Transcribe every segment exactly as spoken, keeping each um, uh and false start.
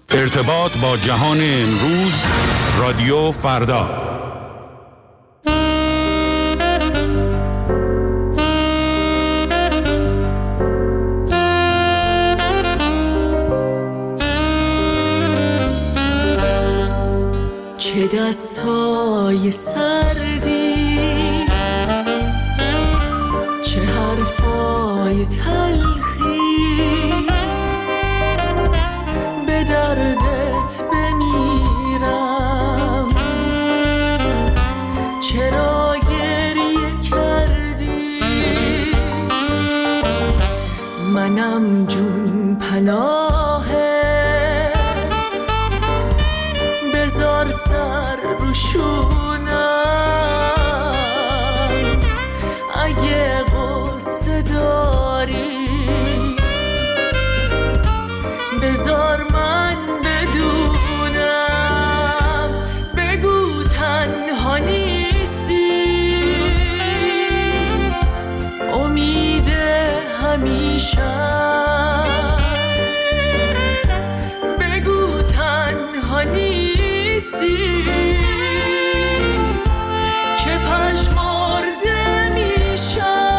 ارتباط با جهان امروز، رادیو فردا. چه دستای سردی، چه حرفای تلخی، به دردت بمیرم. چرا گریه کردی؟ منم جون پناهت، بذار سر رو شونم. اگه قصه داری بذار من بدونم. بگو تنها نیستی، امید همیشه. بگو تنها نیستی که پژمرده میشم.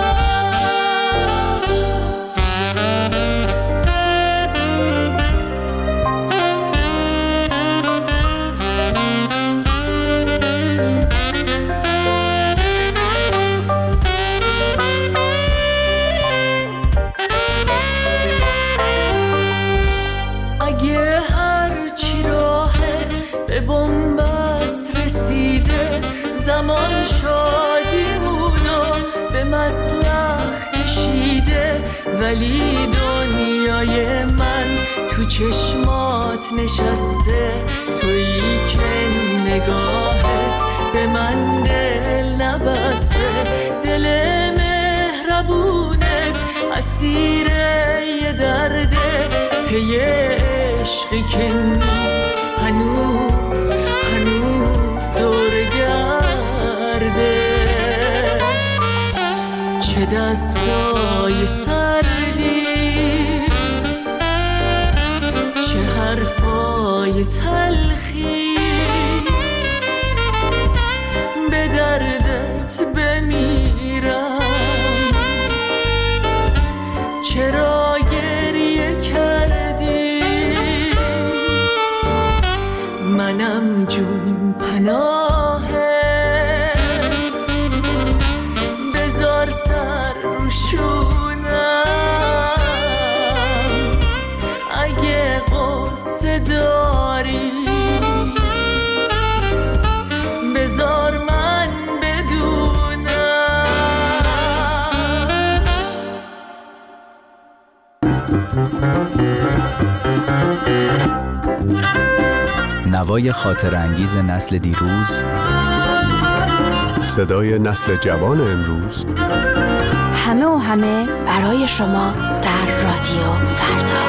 اگه هرچی راهه به بنبست رسیده، زمان شادیمونو به مسلخ کشیده، ولی دنیای من تو چشمات نشسته. تویی که نگاهت به من دل نبسته. دل مهربونت اسیر یه درده، پی عشقی که نیست هنوز هنوز دور گرده. چه دستای سردی، چه حرفای تلخی، به دردت بمیرم. چرا گریه کردی؟ منم جون پناهت، بذار سر رو شونم. اگه قصه داری بذار من بدونم. نوای خاطر انگیز نسل دیروز، صدای نسل جوان امروز، همه و همه برای شما در رادیو فردا.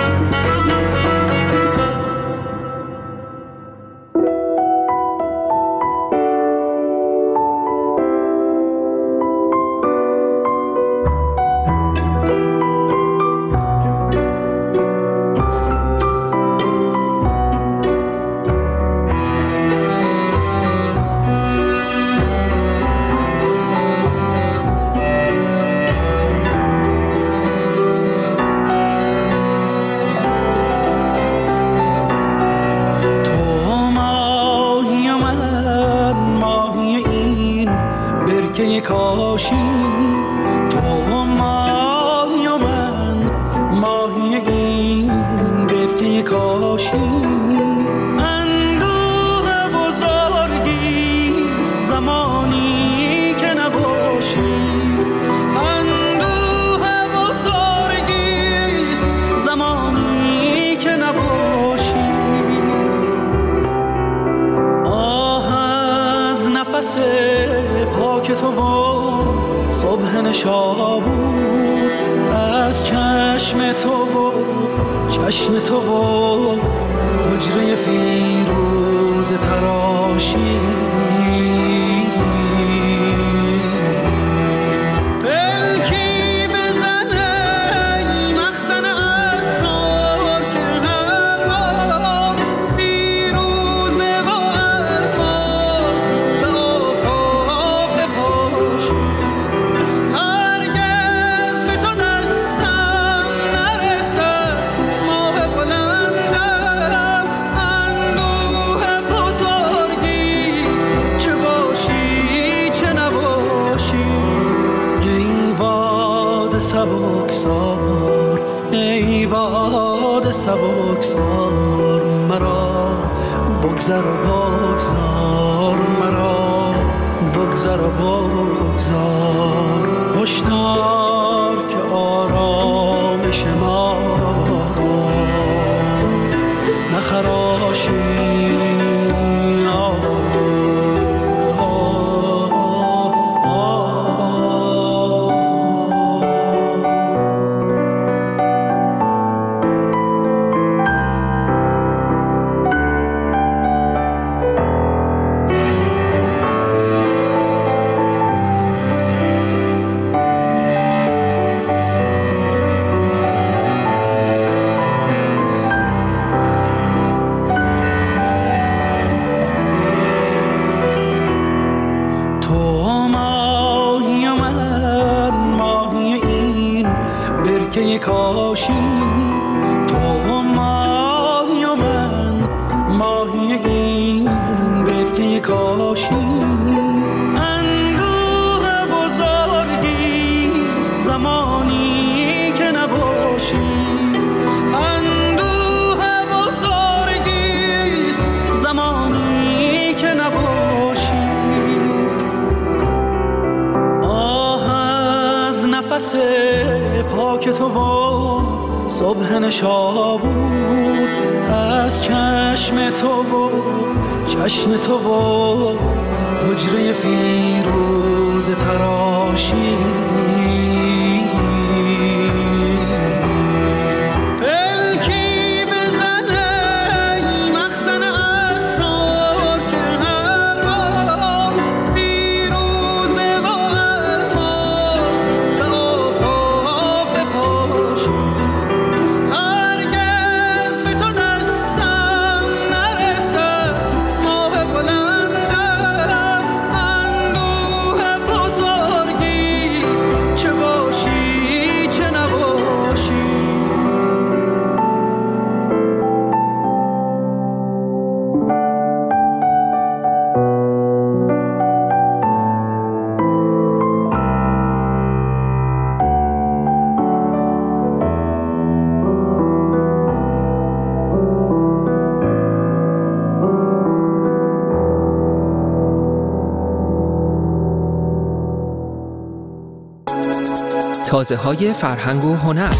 پاک تو و صبح نشابور، از چشم تو و چشم تو و حجره فیروز تراشی، هر باد سبکسار مرا بگذر و بگذار مرا بگذر و بگذار هشدار که آرامش ما را نخراشی کاشی تو ماهی و من ماهی این برکه کاشی اندوه بزرگیست زمانی که نباشی اندوه بزرگیست زمانی که نباشی آه از نفس پاک تو و صبح نشابور از چشم تو و چشم تو و حجره فیروز تراشی تازه‌های فرهنگ و هنر.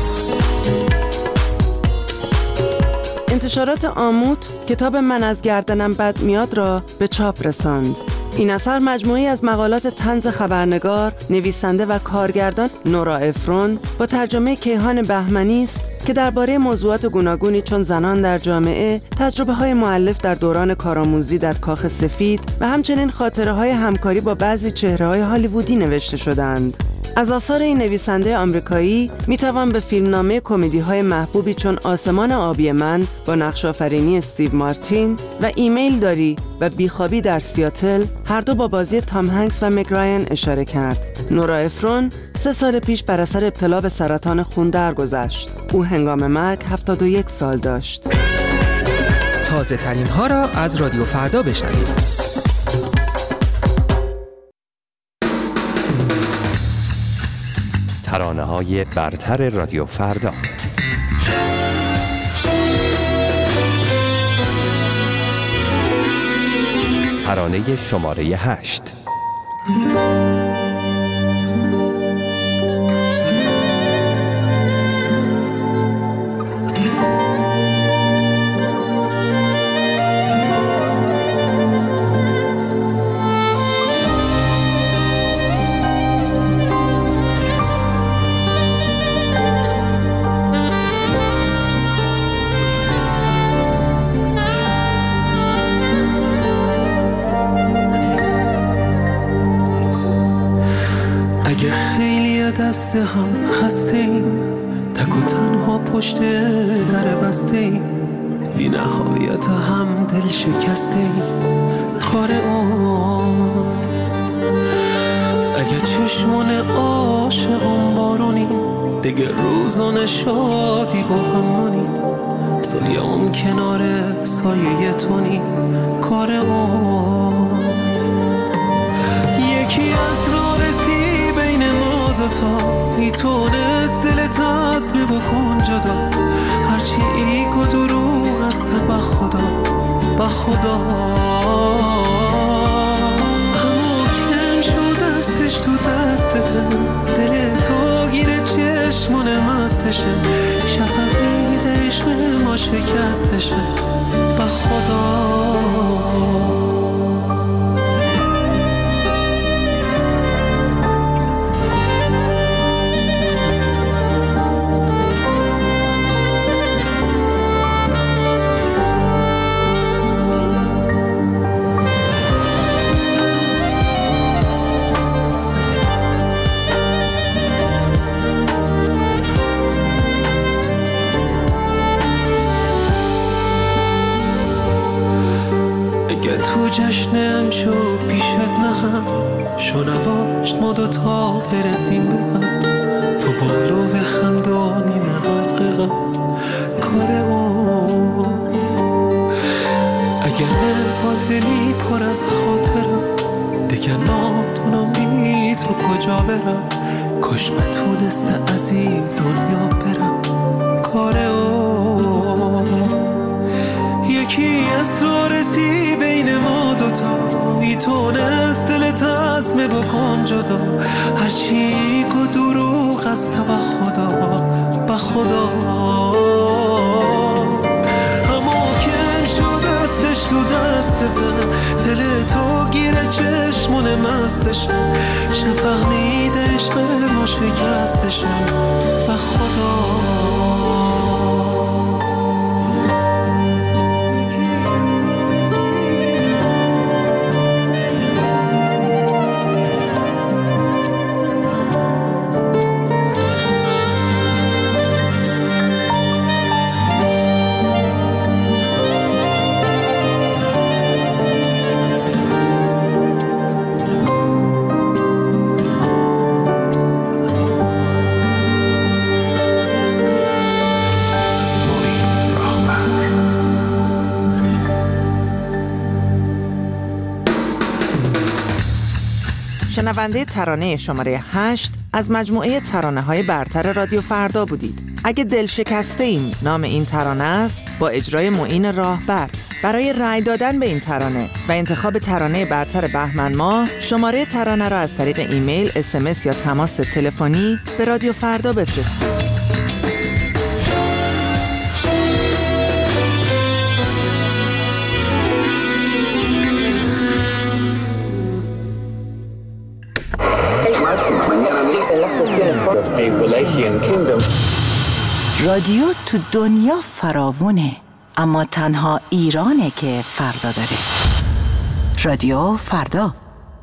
انتشارات آموت کتاب من از گردنم بد میاد را به چاپ رساند. این اثر مجموعی از مقالات طنز خبرنگار، نویسنده و کارگردان نورا افرون با ترجمه کیهان بهمنی است که درباره موضوعات گوناگونی چون زنان در جامعه، تجربه‌های مؤلف در دوران کارآموزی در کاخ سفید و همچنین خاطره‌های همکاری با بعضی چهره‌های هالیوودی نوشته شدند. از آثار این نویسنده آمریکایی میتوان به فیلمنامه کمدی‌های محبوبی چون آسمان آبی من با نقش آفرینی استیو مارتین و ایمیل داری و بیخوابی در سیاتل هر دو با بازی تام هنگس و مگ رایان اشاره کرد. نورا افرون سه سال پیش بر اثر ابتلا به سرطان خون درگذشت. او هنگام مرگ هفتاد و یک سال داشت. تازه ترین ها را از رادیو فردا بشنوید. ترانه‌های برتر رادیو فردا. ترانه شماره هشت. دست هم خسته ایم، تک و تنها پشت در بسته ایم، بی نهایت هم دل شکسته ایم. کار اون اگه چشمان عاشقم بارونیم، دیگه روزان شادی با هم مانیم، سایه‌ام کنار سایه تونیم. کار اون یکی از راه رسی بین ما دوتا میتونست دلت از می بکن جدا، هرچی ایگ و دروغ است با خدا با خدا. همو کم شد دستش تو دستته، دل تو گیره چشمونه مستشه، شفق میده عشق ما شکستشه با خدا. تو جشنم شو پیشت نهم، شنواشت ما دوتا برسیم به هم، تو بالو و خندانی مغرق غم کار اون. اگر من دلی پر از خاطرم دیگه نادونم بی تو کجا برم، کاش بتونسته از این دنیا برم کار اون. یکی اسرارسی بین ما دوتا میتونست دلت از می بکن جدا، هرچی گو دروغ است با خدا با خدا. همو کم شد دستش تو دستته، دل تو گیره چشمونه مستشه، شفق میده عشق ما شکستشه با خدا. شنونده ترانه شماره هشت از مجموعه ترانه‌های برتر رادیو فردا بودید. اگه دل شکسته ایم نام این ترانه است، با اجرای معین راهبر. برای رأی دادن به این ترانه و انتخاب ترانه برتر بهمن ماه، شماره ترانه را از طریق ایمیل، اس ام اس یا تماس تلفنی به رادیو فردا بفرستید. رادیو تو دنیا فراوونه، اما تنها ایرانه که فردا داره. رادیو فردا.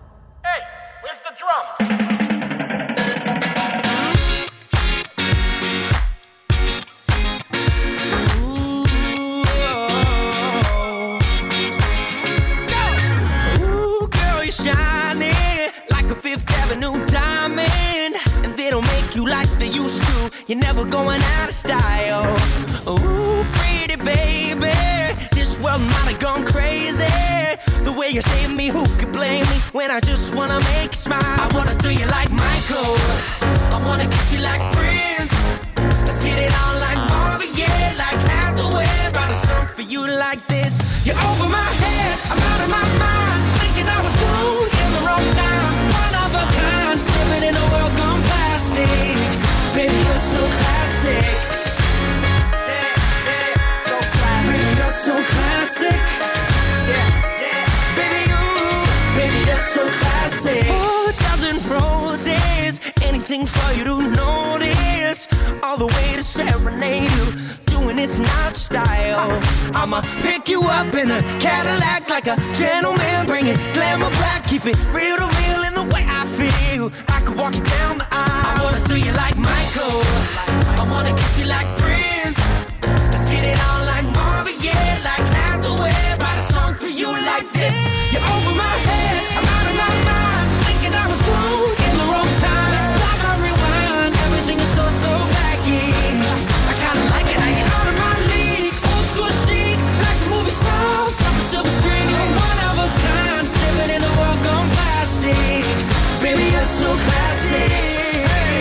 You're never going out of style. Ooh, pretty baby, this world might have gone crazy. The way you save me, who could blame me when I just wanna make you smile? I wanna throw you like Michael, I wanna kiss you like Prince. Let's get it on like Marvin Gaye, like Hathaway. Write a song for you like this. You're over my head, I'm out of my mind, thinking I was born in the wrong time. One of a kind, living in a world gone plastic. Baby, you're so classic. Yeah, yeah, so classic. Baby, you're so classic. Yeah, yeah. Baby, you, baby, you're so classic. Oh, a dozen roses, anything for you to notice. All the way to serenade you, doing it's not style. I'ma pick you up in a Cadillac like a gentleman, bring it glamour back, keep it real to real in the way I feel. I could walk you down the aisle. I wanna throw you like Michael, I wanna kiss you like Prince. Let's get it on like Marvin Gaye, like Hathaway. Write a song for you like this. You're over my head, I'm out of my mind, thinking I was born in the wrong time. It's like I rewind, everything is so throwbacky. I kinda like it how you're out of my league, old school chic, like a movie star from a silver screen. You're one of a kind, living in a world gone plastic. Baby, you're so classic. Hey.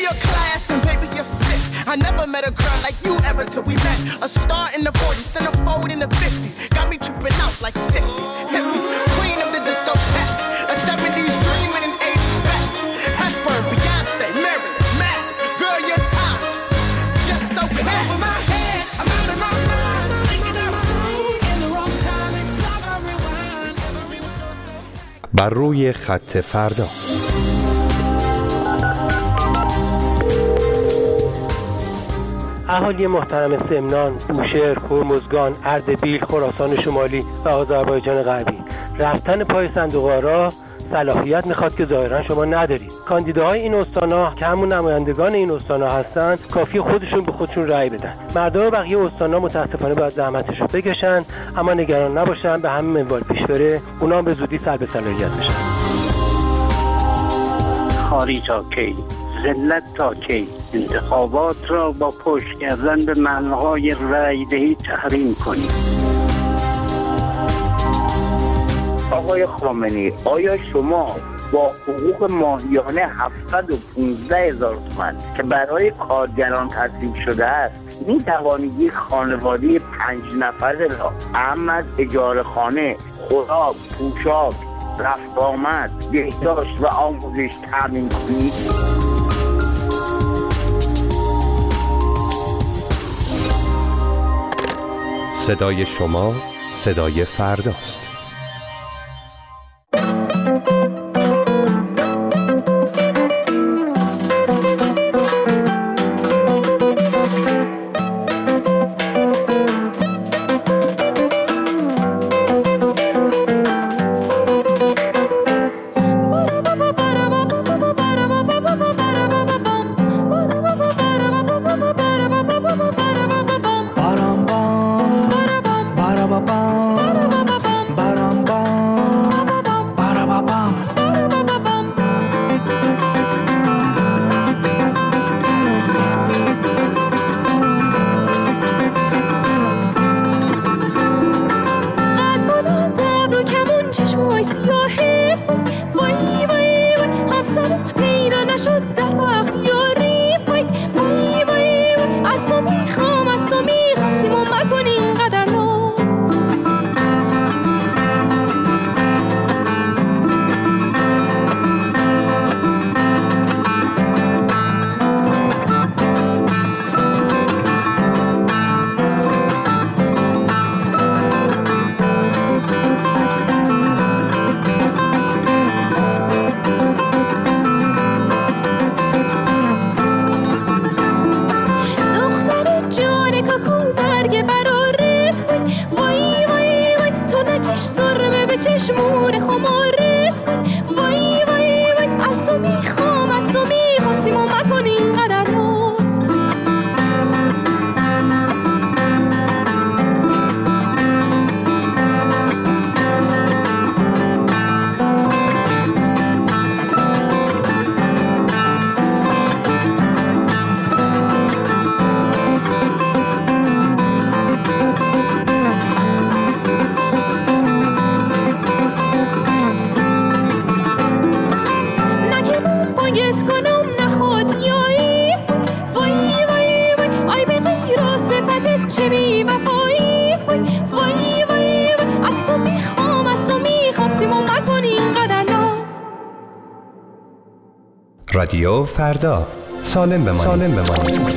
your class and baby, you're sick. I never met a girl like you ever till we met. A star in the forties, centerfold in the fifties. Got me tripping out like sixties. Hippies, queen of the discotheque. A seventies dream and an eighties best. Hepburn, Beyonce, Marilyn, Massive. Girl, your time's just so fast. Over my head, I'm out of my mind. Thinking I'm in the wrong time. It's like I rewind. بر روی خط فردا. اهالی محترم سمنان، بوشهر، هرمزگان، اردبیل، خراسان شمالی و آذربایجان غربی، رفتن پای صندوق آرا صلاحیت میخواد که ظاهرا شما ندارید. کاندیداهای این استان‌ها که همون نمایندگان این استان‌ها هستن، کافی خودشون به خودشون رأی بدن. مردم بقیه استان‌ها متاسفانه باید زحمتش رو بکشن، اما نگران نباشن، به همین منوال پیش بره، اونا هم به زودی سلب صلاحیت بشن. خاری تا کی، ذلت تا کی، انتخابات را با پشت کردن به منهای رأی دهی تحریم کنید. آقای خامنه‌ای، آیا شما با حقوق ماهیانه هفتصد و پانزده هزار تومان که برای کارگران تصویب شده است می توانید یک خانواده پنج نفره را اهم از اجاره خانه، خوراک، پوشاک، رفت آمد، بهداشت و آموزش تامین کنید؟ صدای شما صدای فرداست. رادیو فردا، سالم بمانید. سالم بمانید.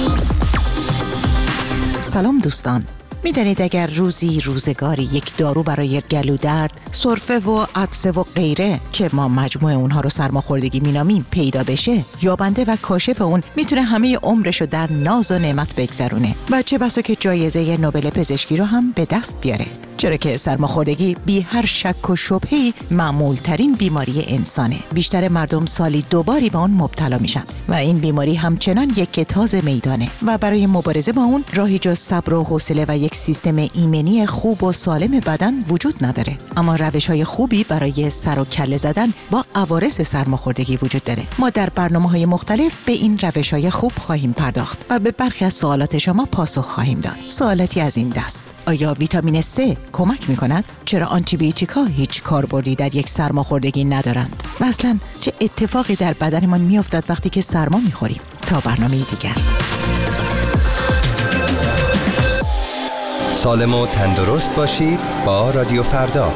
سلام دوستان. میدانید اگر روزی روزگاری یک دارو برای گلو درد، سرفه و عطسه و غیره که ما مجموعه اونها رو سرماخوردگی مینامیم پیدا بشه، یابنده و کاشف اون میتونه همه عمرش رو در ناز و نعمت بگذرونه و چه بسا که جایزه نوبل پزشکی رو هم به دست بیاره. چرا که سرماخوردگی بی هر شک و شبهه‌ای معمول ترین بیماری انسانه. بیشتر مردم سالی دو باری به اون مبتلا میشن و این بیماری همچنان یک کتاز میدانه و برای مبارزه با اون راهی جز صبر و حوصله و یک سیستم ایمنی خوب و سالم بدن وجود نداره. اما روش‌های خوبی برای سر و کله زدن با عوارض سرماخوردگی وجود داره. ما در برنامه‌های مختلف به این روش‌های خوب خواهیم پرداخت و به برخی از سوالات شما پاسخ خواهیم داد. سوالاتی از این دست: آیا ویتامین C کمک می‌کند؟ چرا آنتیبیوتیکا هیچ کاربردی در یک سرماخوردگی ندارند؟ و اصلاً چه اتفاقی در بدنمان می‌افتد وقتی که سرما می‌خوریم؟ تا برنامه دیگر. سالم و تندرست باشید با رادیو فردا.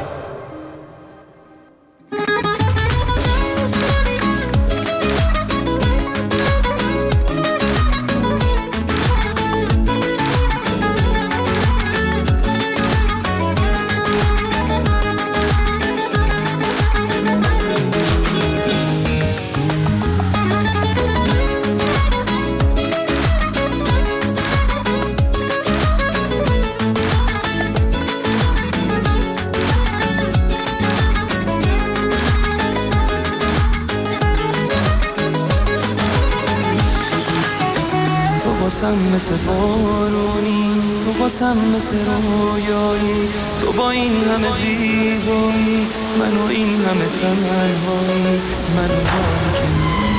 باسم مثل بارونی، تو باسم مثل رویایی، تو با این همه زیبایی، من و این همه تنهایی، من و حالی که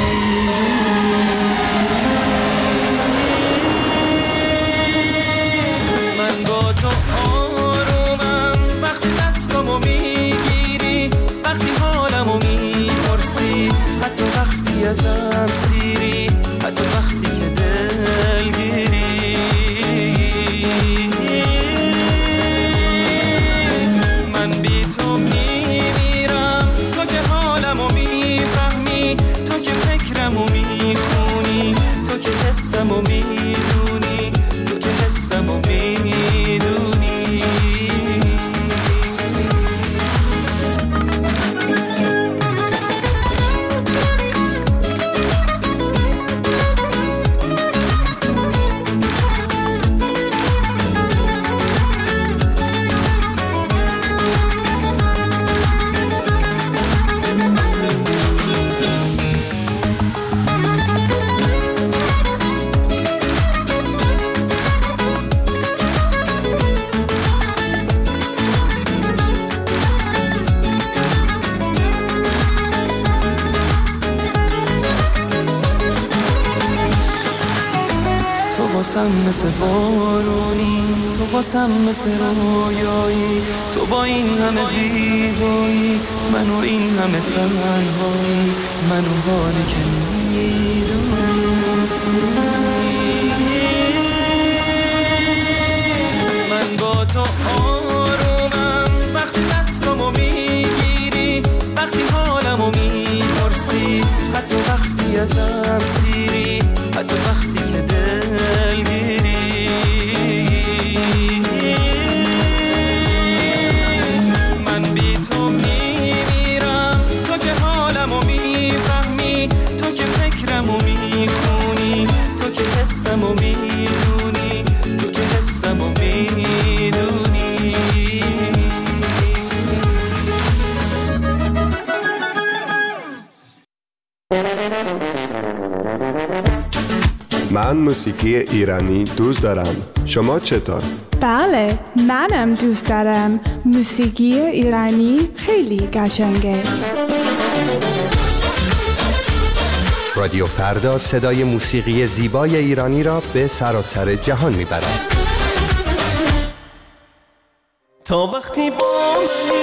من با تو آرومم وقتی دستامو میگیری، وقتی حالمو میپرسی، حتی وقتی ازم سیری، حتی وقتی که دلگیری. من بی تو میمیرم، تو که حالمو میفهمی، تو که فکرمو میخونی، تو که حسمو میدونی، تو که حسمو میدونی. باسم مثل بارونی، تو باسم مثل رویایی، تو با این همه زیبایی، من و این همه تنهایی، من و حالی که میدونی. من با تو آرومم وقتی دستامو میگیری، وقتی حالمو میپرسی، حتی وقتی ازم سیری، حتی وقتی که دلگیری. من بی تو میمیرم، تو که حالمو میفهمی، تو که فکرمو میخونی، تو که حسمو میدونی، تو که حسمو میدونی. من موسیقی ایرانی دوست دارم. شما چطور؟ بله، منم دوست دارم. موسیقی ایرانی خیلی قشنگه. رادیو فردا صدای موسیقی زیبای ایرانی را به سراسر جهان میبرد. تا وقتی با منی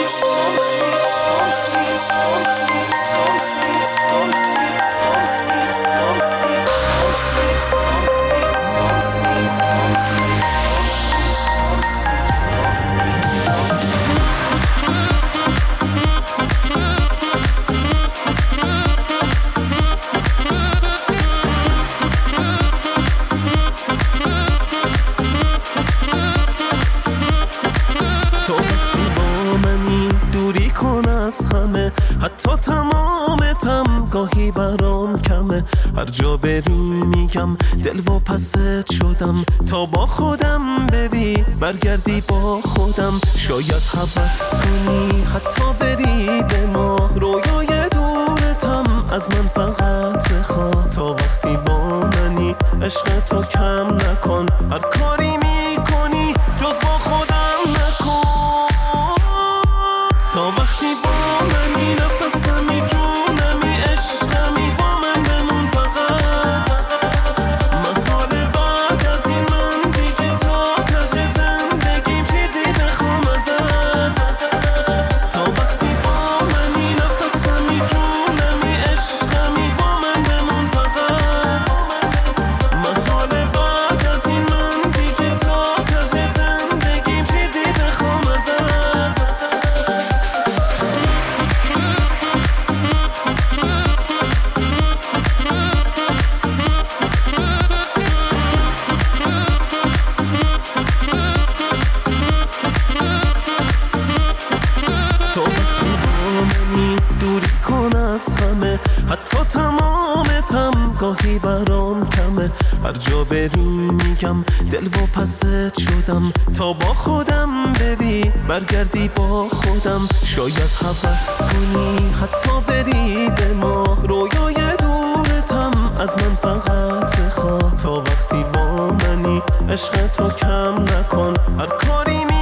حتی تمامتم گاهی برام کمه، هر جا بری میگم دل و پست شدم، تا با خودم بری برگردی با خودم، شاید حبس کنی حتی بری به ما، رویای دورتم از من فقط بخواه، تا وقتی با منی عشق تو کم نکن، هر کاری میکنی جز با خودم نکن، تا وقتی با منی نفسمی جونمی عشقمی با من بمون فقط، من حال بعد از این من دیگه تا ته زندگیم چیزی نخوام ازت. حتی تمامتم گاهی برام کمه، هر جا بری میگم دل و پست شدم، تا با خودم بری برگردی با خودم، شاید هوس کنی حتی بری به ما، رویای دورتم از من فقط خواه، تا وقتی با منی عشق تو کم نکن، هر کاری می